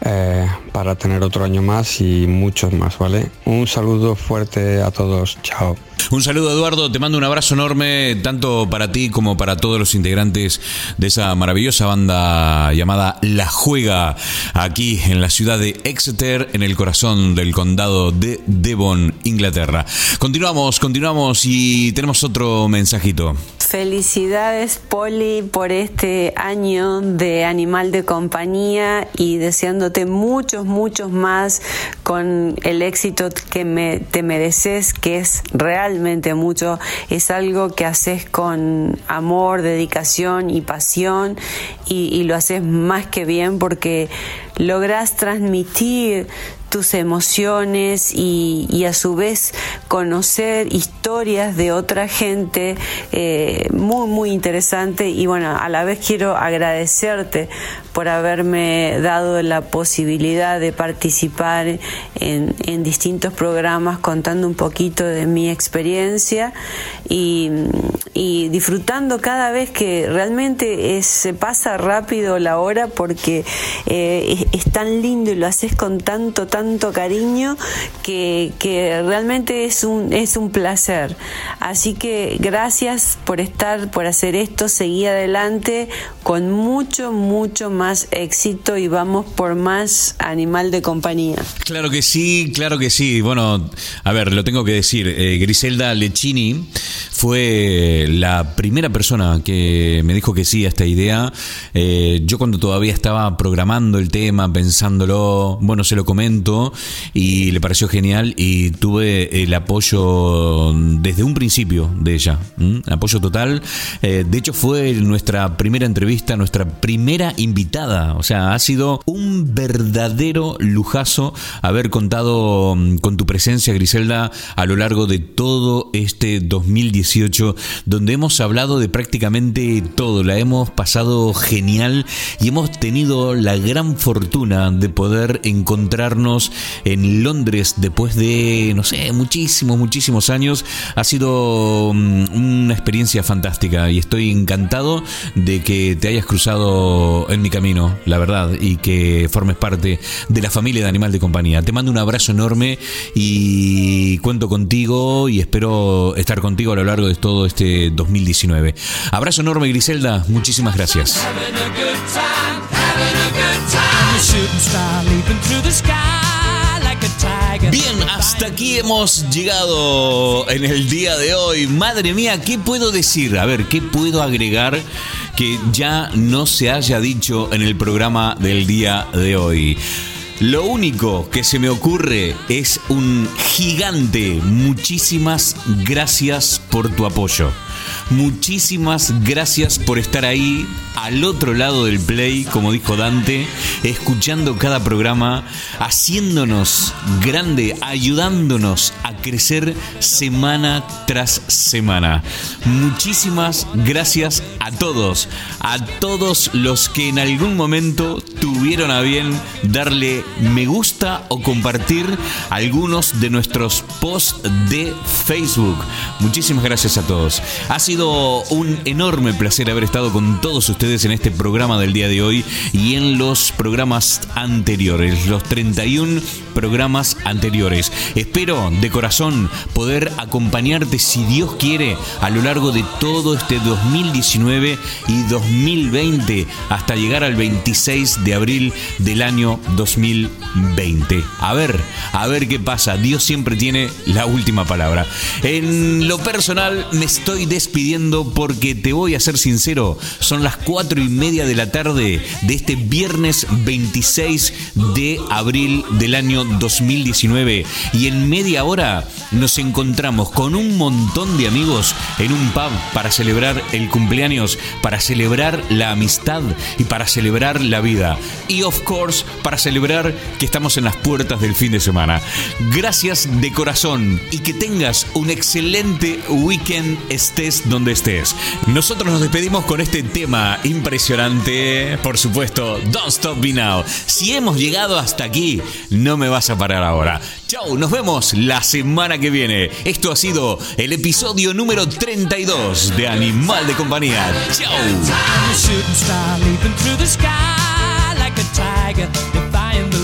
para tener otro año más y muchos más, ¿vale? Un saludo fuerte a todos, chao. Un saludo, Eduardo, te mando un abrazo enorme tanto para ti como para todos los integrantes de esa maravillosa banda llamada La Juega, aquí en la ciudad de Exeter, en el corazón del condado de Devon, Inglaterra. Continuamos y tenemos otro mensajito. Felicidades, Poli, por este año de Animal de Compañía y deseándote muchos más con el éxito que te mereces, que es realmente mucho. Es algo que haces con amor, dedicación y pasión y lo haces más que bien porque logras transmitir tus emociones y a su vez conocer historias de otra gente muy interesante. Y bueno, a la vez quiero agradecerte por haberme dado la posibilidad de participar en distintos programas contando un poquito de mi experiencia y disfrutando cada vez que realmente se pasa rápido la hora porque es tan lindo y lo haces con tanto cariño que realmente es un placer. Así que gracias por hacer esto, seguí adelante con mucho más éxito y vamos por más Animal de Compañía. Claro que sí. Bueno, a ver, lo tengo que decir. Griselda Lecchini fue la primera persona que me dijo que sí a esta idea. Yo cuando todavía estaba programando el tema, pensándolo, bueno, se lo comento y le pareció genial y tuve el apoyo desde un principio de ella, apoyo total. De hecho fue nuestra primera entrevista, nuestra primera invitada, o sea, ha sido un verdadero lujazo haber contado con tu presencia, Griselda, a lo largo de todo este 2018, donde hemos hablado de prácticamente todo, la hemos pasado genial y hemos tenido la gran fortuna de poder encontrarnos en Londres después de, no sé, muchísimos años. Ha sido una experiencia fantástica y estoy encantado de que te hayas cruzado en mi camino, la verdad, y que formes parte de la familia de Animal de Compañía. Te mando un abrazo enorme y cuento contigo y espero estar contigo a lo largo de todo este 2019. Abrazo enorme, Griselda, muchísimas gracias. Bien, hasta aquí hemos llegado en el día de hoy. Madre mía, ¿qué puedo decir? A ver, ¿qué puedo agregar que ya no se haya dicho en el programa del día de hoy? Lo único que se me ocurre es un gigante muchísimas gracias por tu apoyo. Muchísimas gracias por estar ahí al otro lado del play, como dijo Dante, escuchando cada programa, haciéndonos grande, ayudándonos a crecer semana tras semana. Muchísimas gracias a todos los que en algún momento tuvieron a bien darle me gusta o compartir algunos de nuestros posts de Facebook. Muchísimas gracias a todos. Ha sido un enorme placer haber estado con todos ustedes en este programa del día de hoy y en los programas anteriores, los 31 programas anteriores. Espero de corazón poder acompañarte, si Dios quiere, a lo largo de todo este 2019 y 2020 hasta llegar al 26 de abril del año 2020. A ver qué pasa. Dios siempre tiene la última palabra. En lo personal me estoy despidiendo porque te voy a ser sincero, son las 4:30 de la tarde de este viernes 26 de abril del año 2019 y en media hora nos encontramos con un montón de amigos en un pub para celebrar el cumpleaños, para celebrar la amistad y para celebrar la vida y of course para celebrar que estamos en las puertas del fin de semana. Gracias de corazón y que tengas un excelente weekend, estés donde estés. Nosotros nos despedimos con este tema impresionante, por supuesto, Don't Stop Me Now. Si hemos llegado hasta aquí, no me vas a parar ahora. Chau, nos vemos la semana que viene. Esto ha sido el episodio número 32 de Animal de Compañía. Chau.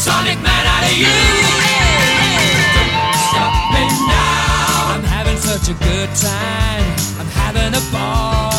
Sonic Man out of you. Don't stop me now. I'm having such a good time. I'm having a ball.